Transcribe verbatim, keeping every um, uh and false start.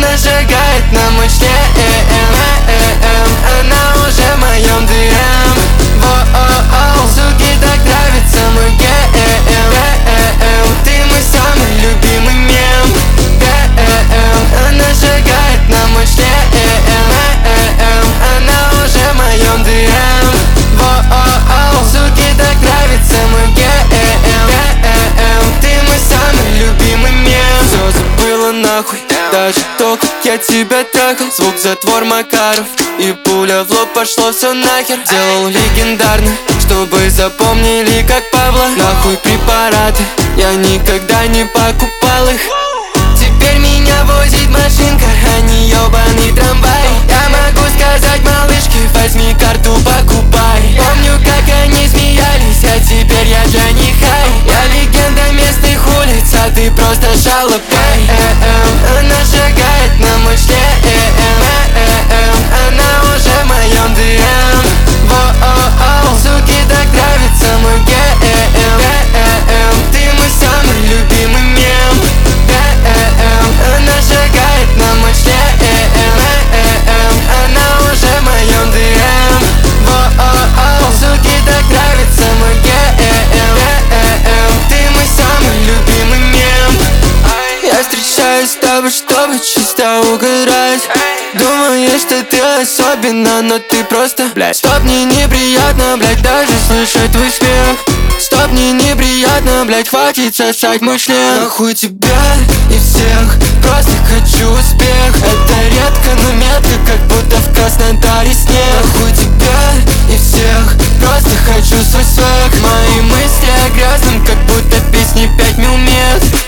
Она шагает на мой член. Она уже в моем ДМ. Воу-оу-оу, суки, так нравится мой гейм. Ты мой самый любимый мем. Она шагает на мой член. Она уже в моем ДМ. Воу-оу-оу, суки, так нравится мой гейм. Ты мой самый любимый мем. Все забыла нахуй, даже то, как я тебя трахал. Звук, затвор, Макаров и пуля в лоб, пошло все нахер. Делал легендарно, чтобы запомнили, как Павла. Нахуй препараты, я никогда не покупал их. Теперь меня возит машинка, а не ебаный трамвай. Я могу сказать малышке, возьми карту, покупай. Помню, как они смеялись, а теперь я для них хай. Я легенда местных улиц, а ты просто шалопай. Она шагает на мой член. Она уже в моем ДМ. Воу-оу-оу, суки, так нравится мой гейм. Ты мой самый любимый мем. Она шагает на мой член. Она уже в моем ДМ. Воу-оу-оу, суки, так нравится мой гейм. Ты мой самый любимый мем. Я встречаюсь с тобой, чтобы чисто угорать. Думаешь, что ты особенно, но ты просто, блядь. Стоп, мне неприятно, блядь, даже слышать твой смех. Стоп, мне неприятно, блядь, хватит сосать мой член. Нахуй тебя и всех, просто хочу успех. Это редко, но метко, как будто в Краснодаре снег. Нахуй тебя и всех, просто хочу свой свек. Мои мысли о грязном, как будто песни пять мил мет.